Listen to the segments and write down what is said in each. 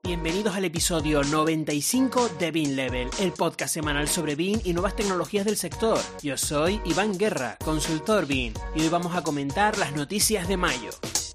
Bienvenidos al episodio 95 de Bean Level, el podcast semanal sobre Bean y nuevas tecnologías del sector. Yo soy Iván Guerra, consultor Bean, y hoy vamos a comentar las noticias de mayo.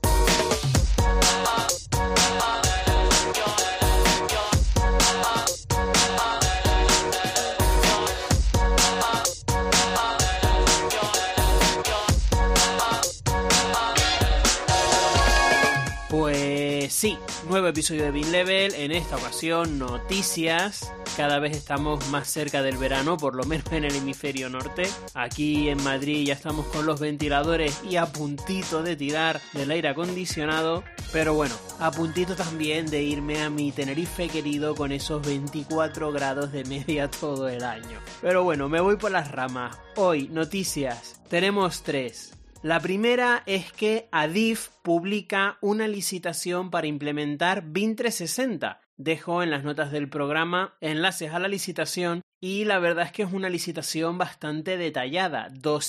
Pues sí, nuevo episodio de Bean Level, en esta ocasión noticias. Cada vez estamos más cerca del verano, por lo menos en el hemisferio norte. Aquí en Madrid ya estamos con los ventiladores y a puntito de tirar del aire acondicionado. Pero bueno, a puntito también de irme a mi Tenerife querido con esos 24 grados de media todo el año. Pero bueno, me voy por las ramas. Hoy, noticias. Tenemos tres. La primera es que Adif publica una licitación para implementar BIM 360. Dejo en las notas del programa enlaces a la licitación y la verdad es que es una licitación bastante detallada,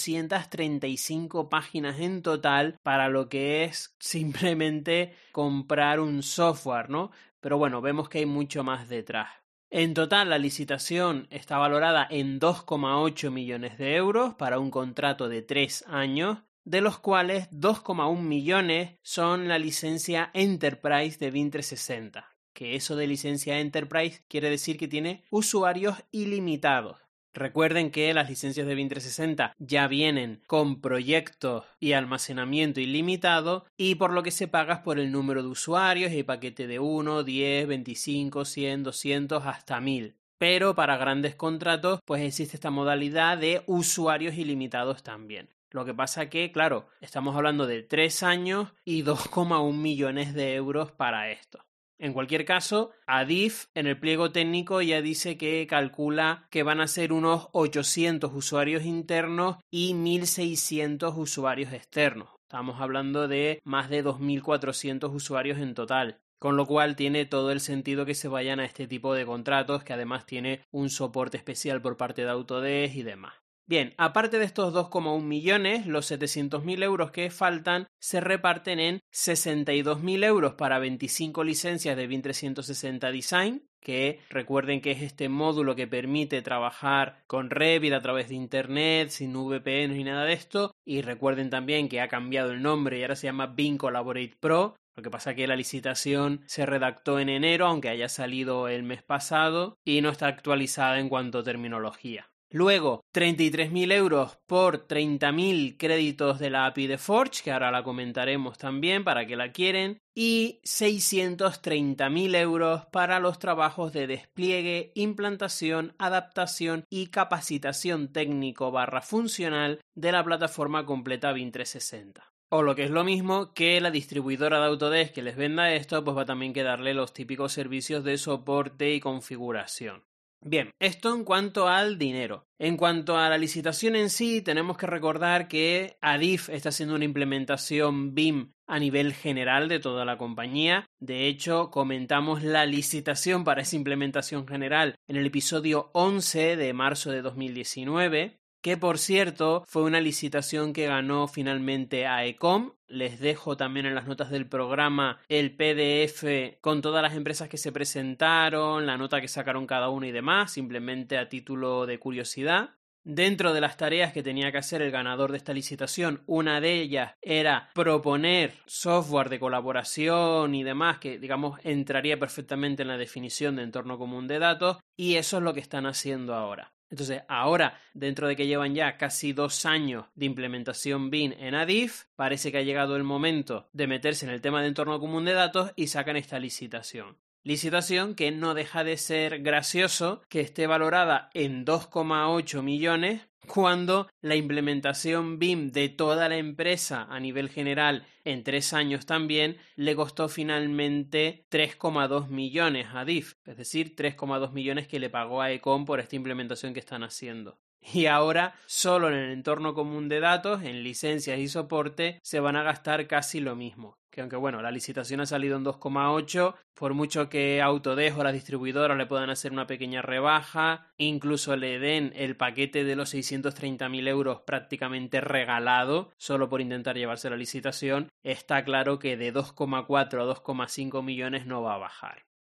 235 páginas en total para lo que es simplemente comprar un software, ¿no? Pero bueno, vemos que hay mucho más detrás. En total, la licitación está valorada en 2,8 millones de euros para un contrato de 3 años, de los cuales 2,1 millones son la licencia Enterprise de BIM 360. Que eso de licencia Enterprise quiere decir que tiene usuarios ilimitados. Recuerden que las licencias de BIM 360 ya vienen con proyectos y almacenamiento ilimitado y por lo que se paga es por el número de usuarios y paquete de 1, 10, 25, 100, 200 hasta 1000. Pero para grandes contratos pues existe esta modalidad de usuarios ilimitados también. Lo que pasa que, claro, estamos hablando de 3 años y 2,1 millones de euros para esto. En cualquier caso, Adif en el pliego técnico ya dice que calcula que van a ser unos 800 usuarios internos y 1.600 usuarios externos. Estamos hablando de más de 2.400 usuarios en total. Con lo cual tiene todo el sentido que se vayan a este tipo de contratos, que además tiene un soporte especial por parte de Autodesk y demás. Bien, aparte de estos 2,1 millones, los 700.000 euros que faltan se reparten en 62.000 euros para 25 licencias de BIM 360 Design, que recuerden que es este módulo que permite trabajar con Revit a través de internet, sin VPN ni nada de esto, y recuerden también que ha cambiado el nombre y ahora se llama BIM Collaborate Pro. Lo que pasa es que la licitación se redactó en enero, aunque haya salido el mes pasado, y no está actualizada en cuanto a terminología. Luego, 33.000 euros por 30.000 créditos de la API de Forge, que ahora la comentaremos también para que la quieren, y 630.000 euros para los trabajos de despliegue, implantación, adaptación y capacitación técnico/funcional de la plataforma completa BIM 360. O lo que es lo mismo, que la distribuidora de Autodesk que les venda esto, pues va también que darle los típicos servicios de soporte y configuración. Bien, esto en cuanto al dinero. En cuanto a la licitación en sí, tenemos que recordar que Adif está haciendo una implementación BIM a nivel general de toda la compañía. De hecho, comentamos la licitación para esa implementación general en el episodio 11 de marzo de 2019. Que por cierto fue una licitación que ganó finalmente AECOM. Les dejo también en las notas del programa el PDF con todas las empresas que se presentaron, la nota que sacaron cada uno y demás, simplemente a título de curiosidad. Dentro de las tareas que tenía que hacer el ganador de esta licitación, una de ellas era proponer software de colaboración y demás que, digamos, entraría perfectamente en la definición de entorno común de datos, y eso es lo que están haciendo ahora. Entonces, ahora, dentro de que llevan ya casi 2 años de implementación BIM en Adif, parece que ha llegado el momento de meterse en el tema de entorno común de datos y sacan esta licitación. Licitación que no deja de ser gracioso que esté valorada en 2,8 millones cuando la implementación BIM de toda la empresa a nivel general en 3 años también le costó finalmente 3,2 millones a Adif, es decir, 3,2 millones que le pagó a Ecom por esta implementación que están haciendo. Y ahora, solo en el entorno común de datos, en licencias y soporte, se van a gastar casi lo mismo. Que aunque bueno, la licitación ha salido en 2,8, por mucho que Autodesk o las distribuidoras le puedan hacer una pequeña rebaja, incluso le den el paquete de los 630.000 euros prácticamente regalado, solo por intentar llevarse la licitación, está claro que de 2,4 a 2,5 millones no va a bajar.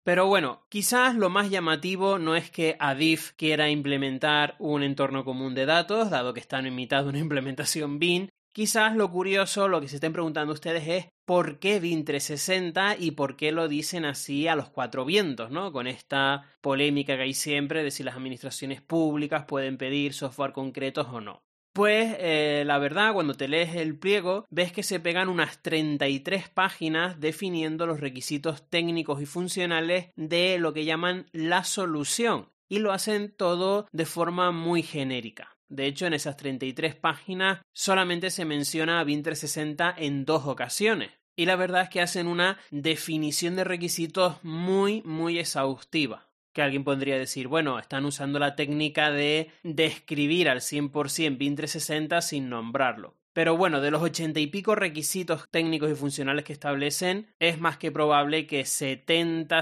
Pero bueno, quizás lo más llamativo no es que Adif quiera implementar un entorno común de datos, dado que están en mitad de una implementación Bean. Quizás lo curioso, lo que se estén preguntando ustedes es ¿por qué Bean 360 y por qué lo dicen así a los cuatro vientos, ¿no? Con esta polémica que hay siempre de si las administraciones públicas pueden pedir software concretos o no. Pues la verdad, cuando te lees el pliego, ves que se pegan unas 33 páginas definiendo los requisitos técnicos y funcionales de lo que llaman la solución. Y lo hacen todo de forma muy genérica. De hecho, en esas 33 páginas solamente se menciona a Bean 360 en 2 ocasiones. Y la verdad es que hacen una definición de requisitos muy, muy exhaustiva. Que alguien podría decir, bueno, están usando la técnica de describir al 100% Bean 360 sin nombrarlo. Pero bueno, de los 80 y pico requisitos técnicos y funcionales que establecen, es más que probable que 70,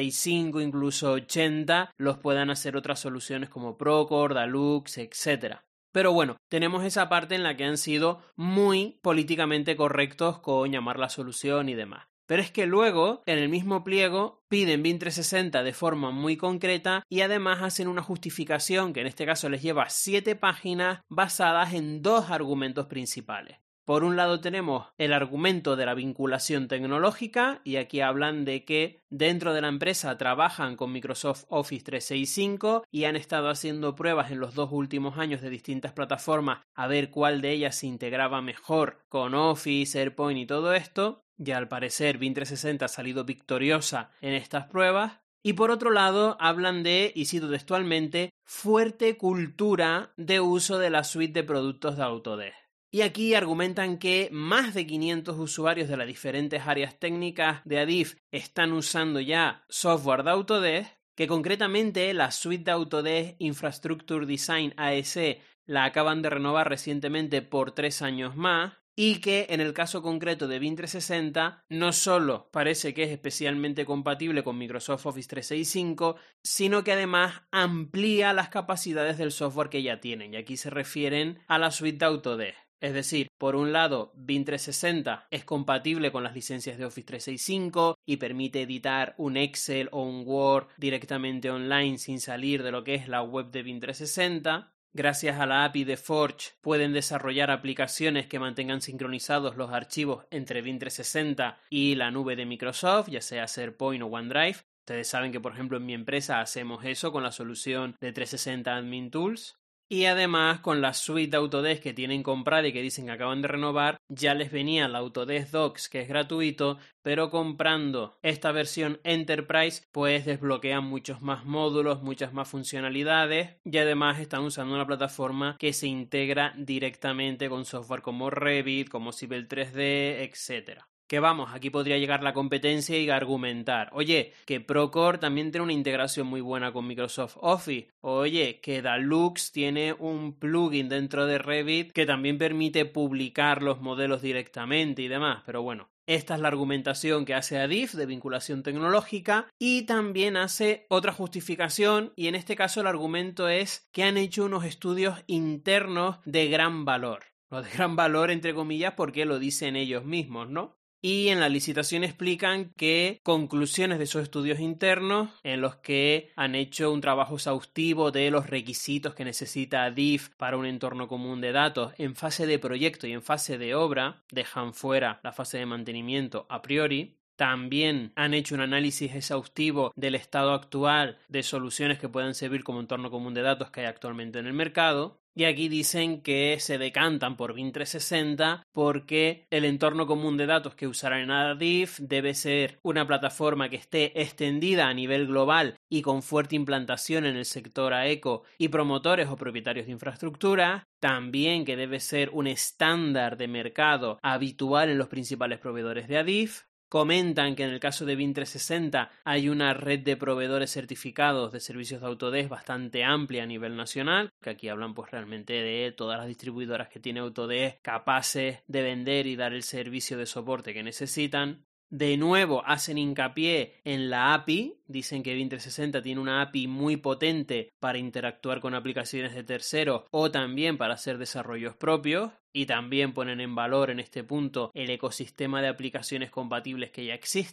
75, incluso 80 los puedan hacer otras soluciones como Procore, Dalux, etc. Pero bueno, tenemos esa parte en la que han sido muy políticamente correctos con llamar la solución y demás. Pero es que luego, en el mismo pliego, piden Bean 360 de forma muy concreta y además hacen una justificación que en este caso les lleva 7 páginas basadas en 2 argumentos principales. Por un lado tenemos el argumento de la vinculación tecnológica y aquí hablan de que dentro de la empresa trabajan con Microsoft Office 365 y han estado haciendo pruebas en los 2 últimos años de distintas plataformas a ver cuál de ellas se integraba mejor con Office, SharePoint y todo esto. Y al parecer Bean 360 ha salido victoriosa en estas pruebas. Y por otro lado hablan de, y cito textualmente, fuerte cultura de uso de la suite de productos de Autodesk. Y aquí argumentan que más de 500 usuarios de las diferentes áreas técnicas de Adif están usando ya software de Autodesk, que concretamente la suite de Autodesk Infrastructure Design AEC la acaban de renovar recientemente por 3 años más, y que en el caso concreto de Bean 360 no solo parece que es especialmente compatible con Microsoft Office 365, sino que además amplía las capacidades del software que ya tienen, y aquí se refieren a la suite de Autodesk. Es decir, por un lado, Bean 360 es compatible con las licencias de Office 365 y permite editar un Excel o un Word directamente online sin salir de lo que es la web de Bean 360. Gracias a la API de Forge pueden desarrollar aplicaciones que mantengan sincronizados los archivos entre Bean 360 y la nube de Microsoft, ya sea SharePoint o OneDrive. Ustedes saben que, por ejemplo, en mi empresa hacemos eso con la solución de 360 Admin Tools. Y además, con la suite de Autodesk que tienen comprada y que dicen que acaban de renovar, ya les venía la Autodesk Docs, que es gratuito, pero comprando esta versión Enterprise, pues desbloquean muchos más módulos, muchas más funcionalidades, y además están usando una plataforma que se integra directamente con software como Revit, como Civil 3D, etc. Que vamos, aquí podría llegar la competencia y argumentar, oye, que Procore también tiene una integración muy buena con Microsoft Office, oye, que Dalux tiene un plugin dentro de Revit que también permite publicar los modelos directamente y demás, pero bueno. Esta es la argumentación que hace Adif de vinculación tecnológica y también hace otra justificación y en este caso el argumento es que han hecho unos estudios internos de gran valor. Lo de gran valor entre comillas porque lo dicen ellos mismos, ¿no? Y en la licitación explican que conclusiones de esos estudios internos en los que han hecho un trabajo exhaustivo de los requisitos que necesita Adif para un entorno común de datos en fase de proyecto y en fase de obra, dejan fuera la fase de mantenimiento a priori. También han hecho un análisis exhaustivo del estado actual de soluciones que puedan servir como entorno común de datos que hay actualmente en el mercado. Y aquí dicen que se decantan por Bean 360 porque el entorno común de datos que usarán en Adif debe ser una plataforma que esté extendida a nivel global y con fuerte implantación en el sector AECO y promotores o propietarios de infraestructura. También que debe ser un estándar de mercado habitual en los principales proveedores de Adif. Comentan que en el caso de Bean 360 hay una red de proveedores certificados de servicios de Autodesk bastante amplia a nivel nacional, que aquí hablan pues realmente de todas las distribuidoras que tiene Autodesk capaces de vender y dar el servicio de soporte que necesitan. De nuevo hacen hincapié en la API, dicen que Bean 360 tiene una API muy potente para interactuar con aplicaciones de terceros o también para hacer desarrollos propios y también ponen en valor en este punto el ecosistema de aplicaciones compatibles que ya existe.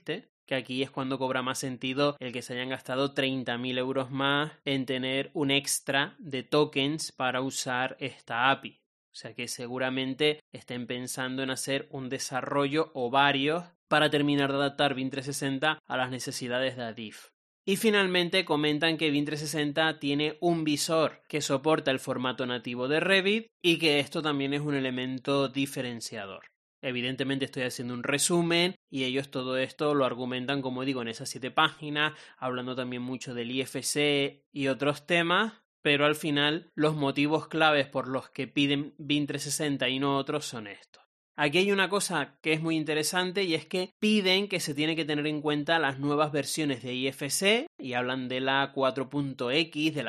que aquí es cuando cobra más sentido el que se hayan gastado 30.000 euros más en tener un extra de tokens para usar esta API. O sea que seguramente estén pensando en hacer un desarrollo o varios para terminar de adaptar Bing 360 a las necesidades de Adif. Y finalmente comentan que Bing 360 tiene un visor que soporta el formato nativo de Revit y que esto también es un elemento diferenciador. Evidentemente estoy haciendo un resumen y ellos todo esto lo argumentan, como digo, en esas 7 páginas, hablando también mucho del IFC y otros temas, pero al final los motivos claves por los que piden Bing 360 y no otros son estos. Aquí hay una cosa que es muy interesante y es que piden que se tiene que tener en cuenta las nuevas versiones de IFC y hablan de la 4.x, de la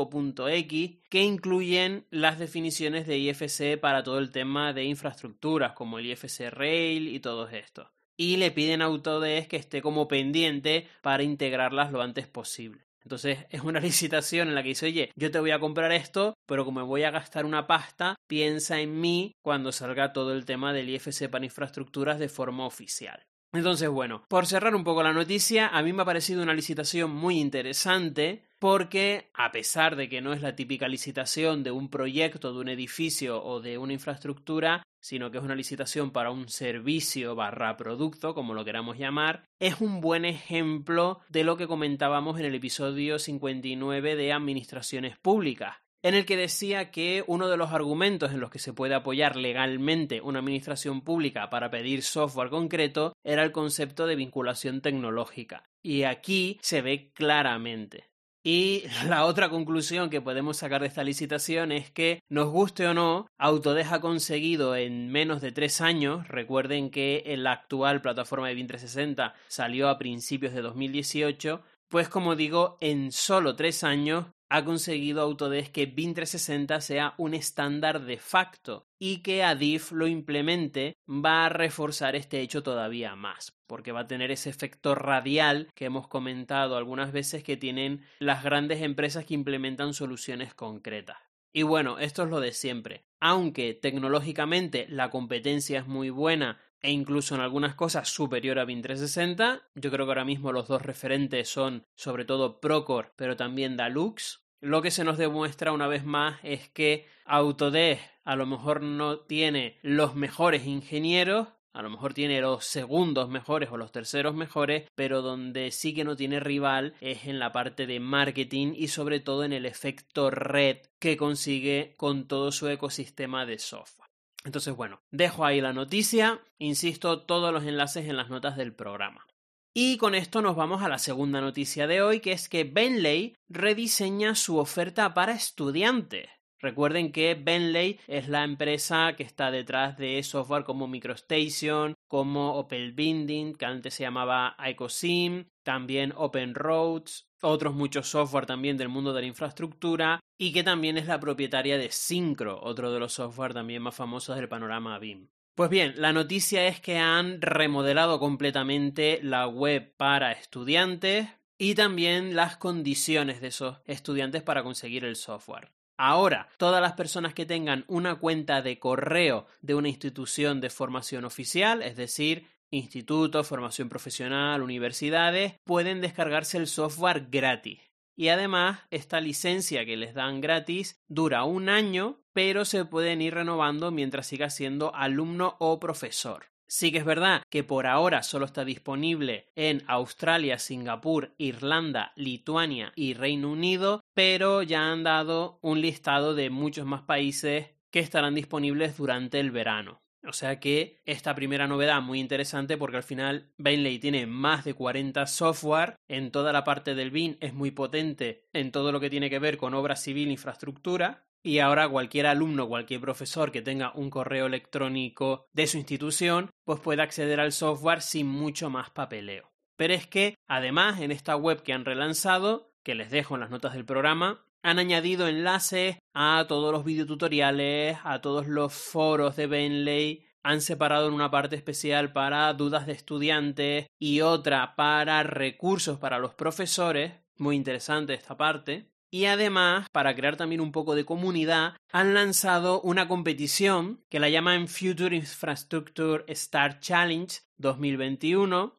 5.x, que incluyen las definiciones de IFC para todo el tema de infraestructuras como el IFC Rail y todo esto. Y le piden a Autodesk que esté como pendiente para integrarlas lo antes posible. Entonces es una licitación en la que dice, oye, yo te voy a comprar esto, pero como me voy a gastar una pasta, piensa en mí cuando salga todo el tema del IFC para infraestructuras de forma oficial. Entonces, bueno, por cerrar un poco la noticia, a mí me ha parecido una licitación muy interesante porque, a pesar de que no es la típica licitación de un proyecto, de un edificio o de una infraestructura, sino que es una licitación para un servicio / producto, como lo queramos llamar, es un buen ejemplo de lo que comentábamos en el episodio 59 de Administraciones Públicas, en el que decía que uno de los argumentos en los que se puede apoyar legalmente una administración pública para pedir software concreto era el concepto de vinculación tecnológica. Y aquí se ve claramente. Y la otra conclusión que podemos sacar de esta licitación es que, nos guste o no, Autodesk ha conseguido en menos de 3 años, recuerden que en la actual plataforma de Bing 360 salió a principios de 2018, pues como digo, en solo 3 años ha conseguido Autodesk que Bing 360 sea un estándar de facto y que Adif lo implemente va a reforzar este hecho todavía más, porque va a tener ese efecto radial que hemos comentado algunas veces que tienen las grandes empresas que implementan soluciones concretas. Y bueno, esto es lo de siempre. Aunque tecnológicamente la competencia es muy buena e incluso en algunas cosas superior a Bing 360, yo creo que ahora mismo los dos referentes son sobre todo Procore, pero también Dalux. Lo que se nos demuestra una vez más es que Autodesk a lo mejor no tiene los mejores ingenieros, a lo mejor tiene los segundos mejores o los terceros mejores, pero donde sí que no tiene rival es en la parte de marketing y sobre todo en el efecto red que consigue con todo su ecosistema de software. Entonces, bueno, dejo ahí la noticia, insisto, todos los enlaces en las notas del programa. Y con esto nos vamos a la segunda noticia de hoy, que es que Bentley rediseña su oferta para estudiantes. Recuerden que Bentley es la empresa que está detrás de software como MicroStation, como OpenBinding, que antes se llamaba IcoSim, también OpenRoads, otros muchos software también del mundo de la infraestructura, y que también es la propietaria de Syncro, otro de los software también más famosos del panorama BIM. Pues bien, la noticia es que han remodelado completamente la web para estudiantes y también las condiciones de esos estudiantes para conseguir el software. Ahora, todas las personas que tengan una cuenta de correo de una institución de formación oficial, es decir, institutos, formación profesional, universidades, pueden descargarse el software gratis. Y además, esta licencia que les dan gratis dura 1 año, pero se pueden ir renovando mientras siga siendo alumno o profesor. Sí que es verdad que por ahora solo está disponible en Australia, Singapur, Irlanda, Lituania y Reino Unido, pero ya han dado un listado de muchos más países que estarán disponibles durante el verano. O sea que esta primera novedad muy interesante porque al final Bentley tiene más de 40 software, en toda la parte del BIM es muy potente en todo lo que tiene que ver con obra civil, infraestructura, y ahora cualquier alumno, cualquier profesor que tenga un correo electrónico de su institución, pues puede acceder al software sin mucho más papeleo. Pero es que además en esta web que han relanzado, que les dejo en las notas del programa, han añadido enlaces a todos los videotutoriales, a todos los foros de Bentley, han separado en una parte especial para dudas de estudiantes y otra para recursos para los profesores, muy interesante esta parte. Y además, para crear también un poco de comunidad, han lanzado una competición que la llaman Future Infrastructure Start Challenge 2021,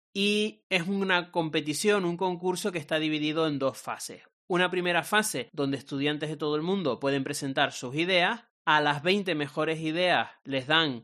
y es una competición, un concurso que está dividido en 2 fases. Una primera fase donde estudiantes de todo el mundo pueden presentar sus ideas. A las 20 mejores ideas les dan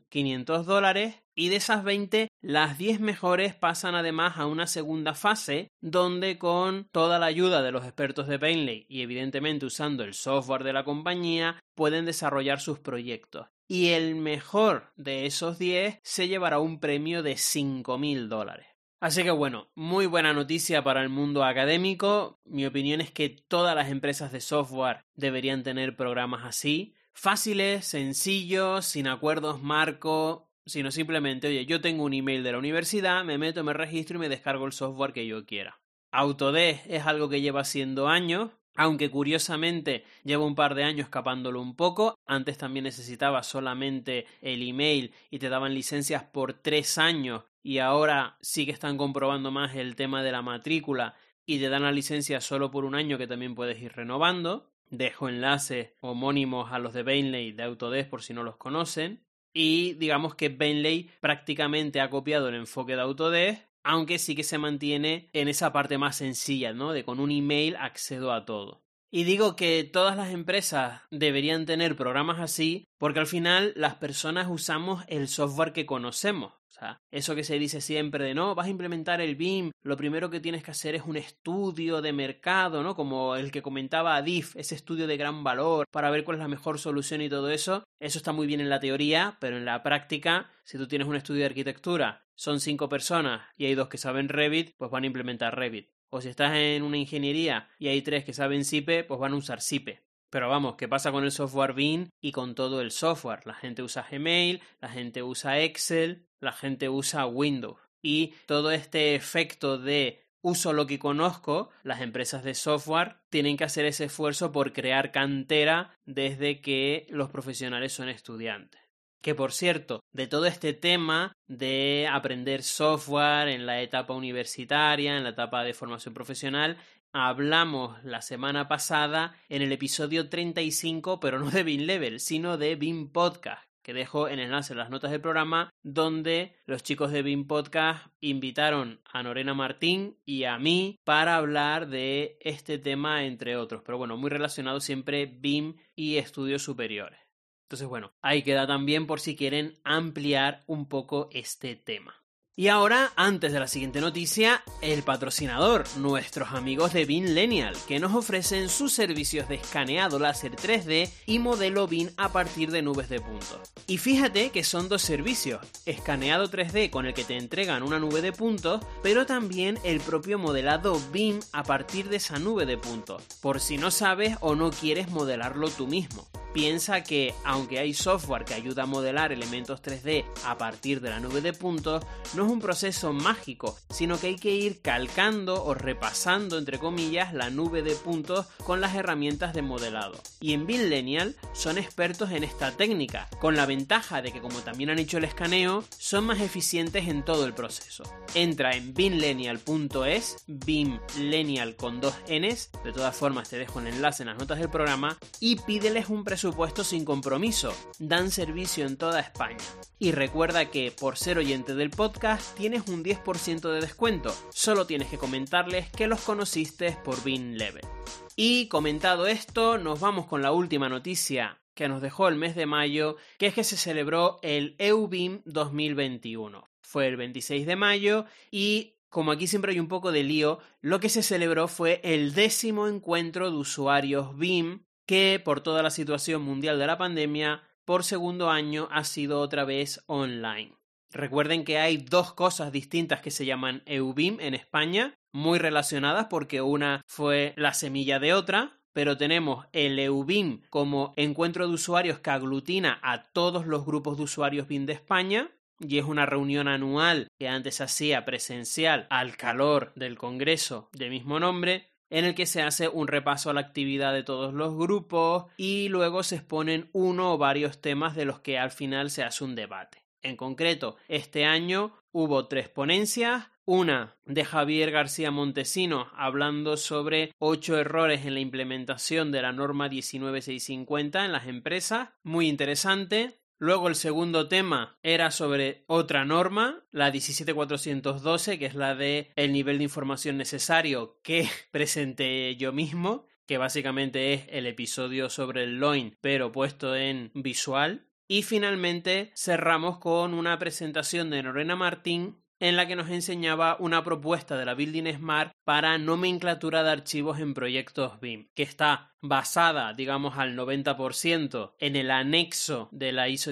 $500 y de esas 20, las 10 mejores pasan además a una segunda fase donde con toda la ayuda de los expertos de Bentley y evidentemente usando el software de la compañía pueden desarrollar sus proyectos. Y el mejor de esos 10 se llevará un premio de $5.000. Así que bueno, muy buena noticia para el mundo académico. Mi opinión es que todas las empresas de software deberían tener programas así. Fáciles, sencillos, sin acuerdos marco, sino simplemente, oye, yo tengo un email de la universidad, me meto, me registro y me descargo el software que yo quiera. Autodesk es algo que lleva siendo años, aunque curiosamente lleva un par de años escapándolo un poco. Antes también necesitaba solamente el email y te daban licencias por 3 años y ahora sí que están comprobando más el tema de la matrícula y te dan la licencia solo por 1 año que también puedes ir renovando. Dejo enlaces homónimos a los de Bentley de Autodesk por si no los conocen. Y digamos que Bentley prácticamente ha copiado el enfoque de Autodesk, aunque sí que se mantiene en esa parte más sencilla, ¿no? De con un email accedo a todo. Y digo que todas las empresas deberían tener programas así porque al final las personas usamos el software que conocemos. O sea, eso que se dice siempre de no, vas a implementar el BIM, lo primero que tienes que hacer es un estudio de mercado, ¿no? Como el que comentaba Adif, ese estudio de gran valor para ver cuál es la mejor solución y todo eso. Eso está muy bien en la teoría, pero en la práctica, si tú tienes un estudio de arquitectura, son 5 personas y hay 2 que saben Revit, pues van a implementar Revit. O si estás en una ingeniería y hay 3 que saben SIPE, pues van a usar SIPE. Pero vamos, ¿qué pasa con el software BIM y con todo el software? La gente usa Gmail, la gente usa Excel, la gente usa Windows. Y todo este efecto de uso lo que conozco, las empresas de software tienen que hacer ese esfuerzo por crear cantera desde que los profesionales son estudiantes. Que por cierto, de todo este tema de aprender software en la etapa universitaria, en la etapa de formación profesional, hablamos la semana pasada en el episodio 35, pero no de BIM Level, sino de BIM Podcast, que dejo en enlace en las notas del programa, donde los chicos de BIM Podcast invitaron a Norena Martín y a mí para hablar de este tema, entre otros. Pero bueno, muy relacionado siempre BIM y estudios superiores. Entonces, bueno, ahí queda también por si quieren ampliar un poco este tema. Y ahora, antes de la siguiente noticia, el patrocinador, nuestros amigos de BIMlenial, que nos ofrecen sus servicios de escaneado láser 3D y modelo BIM a partir de nubes de puntos. Y fíjate que son 2 servicios, escaneado 3D con el que te entregan una nube de puntos, pero también el propio modelado BIM a partir de esa nube de puntos, por si no sabes o no quieres modelarlo tú mismo. Piensa que, aunque hay software que ayuda a modelar elementos 3D a partir de la nube de puntos, no es un proceso mágico, sino que hay que ir calcando o repasando, entre comillas, la nube de puntos con las herramientas de modelado. Y en BIMlenial son expertos en esta técnica, con la ventaja de que como también han hecho el escaneo, son más eficientes en todo el proceso. Entra en bimlenial.es, BIMlenial con 2 Ns, de todas formas te dejo el enlace en las notas del programa, y pídeles un presupuesto sin compromiso. Dan servicio en toda España. Y recuerda que por ser oyente del podcast tienes un 10% de descuento. Solo tienes que comentarles que los conociste por BIM Level. Y comentado esto, nos vamos con la última noticia que nos dejó el mes de mayo, que es que se celebró el EUBIM 2021. Fue el 26 de mayo y, como aquí siempre hay un poco de lío, lo que se celebró fue el 10º encuentro de usuarios BIM, que por toda la situación mundial de la pandemia, por segundo año ha sido otra vez online. Recuerden que hay 2 cosas distintas que se llaman EUBIM en España, muy relacionadas porque una fue la semilla de otra, pero tenemos el EUBIM como encuentro de usuarios que aglutina a todos los grupos de usuarios BIM de España, y es una reunión anual que antes se hacía presencial al calor del congreso de mismo nombre, en el que se hace un repaso a la actividad de todos los grupos y luego se exponen uno o varios temas de los que al final se hace un debate. En concreto, este año hubo 3 ponencias, una de Javier García Montesinos hablando sobre 8 errores en la implementación de la norma 19650 en las empresas, muy interesante. Luego el segundo tema era sobre otra norma, la 17412, que es la de el nivel de información necesario que presenté yo mismo, que básicamente es el episodio sobre el LOIN, pero puesto en visual. Y finalmente cerramos con una presentación de Lorena Martín en la que nos enseñaba una propuesta de la Building Smart para nomenclatura de archivos en proyectos BIM, que está basada, digamos, al 90% en el anexo de la ISO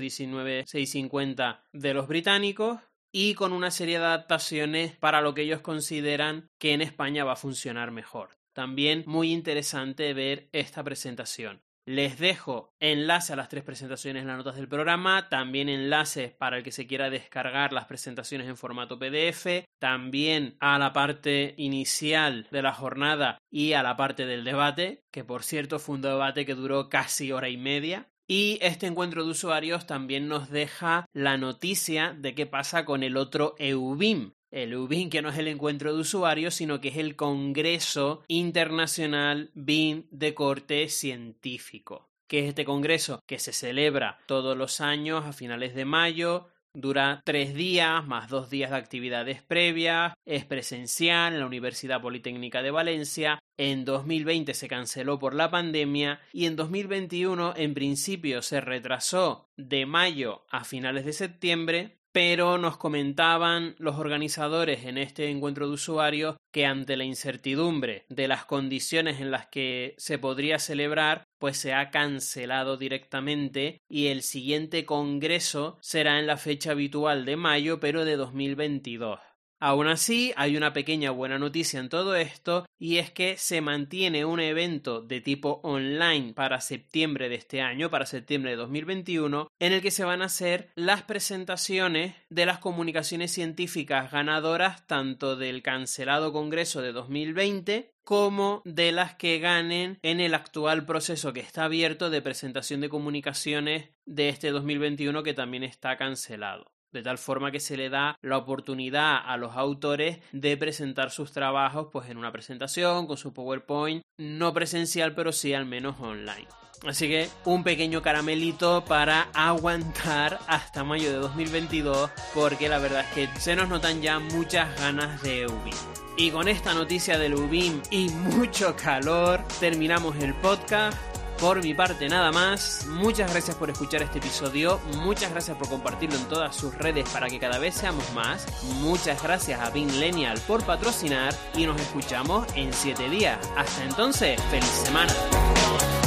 19650 de los británicos y con una serie de adaptaciones para lo que ellos consideran que en España va a funcionar mejor. También muy interesante ver esta presentación. Les dejo enlace a las 3 presentaciones en las notas del programa, también enlaces para el que se quiera descargar las presentaciones en formato PDF, también a la parte inicial de la jornada y a la parte del debate, que por cierto fue un debate que duró casi hora y media. Y este encuentro de usuarios también nos deja la noticia de qué pasa con el otro EUBIM. El EUBIM, que no es el encuentro de usuarios, sino que es el Congreso Internacional BIM de corte científico, que es este congreso que se celebra todos los años a finales de mayo, dura 3 días más 2 días de actividades previas, es presencial en la Universidad Politécnica de Valencia. En 2020 se canceló por la pandemia y en 2021 en principio se retrasó de mayo a finales de septiembre, pero nos comentaban los organizadores en este encuentro de usuarios que ante la incertidumbre de las condiciones en las que se podría celebrar, pues se ha cancelado directamente y el siguiente congreso será en la fecha habitual de mayo, pero de 2022. Aún así, hay una pequeña buena noticia en todo esto y es que se mantiene un evento de tipo online para septiembre de este año, para septiembre de 2021, en el que se van a hacer las presentaciones de las comunicaciones científicas ganadoras tanto del cancelado congreso de 2020 como de las que ganen en el actual proceso que está abierto de presentación de comunicaciones de este 2021 que también está cancelado. De tal forma que se le da la oportunidad a los autores de presentar sus trabajos pues en una presentación con su PowerPoint, no presencial pero sí al menos online. Así que un pequeño caramelito para aguantar hasta mayo de 2022 porque la verdad es que se nos notan ya muchas ganas de EUBIM. Y con esta noticia del EUBIM y mucho calor terminamos el podcast. Por mi parte nada más, muchas gracias por escuchar este episodio, muchas gracias por compartirlo en todas sus redes para que cada vez seamos más, muchas gracias a BIMlenial por patrocinar y nos escuchamos en 7 días. Hasta entonces, ¡feliz semana!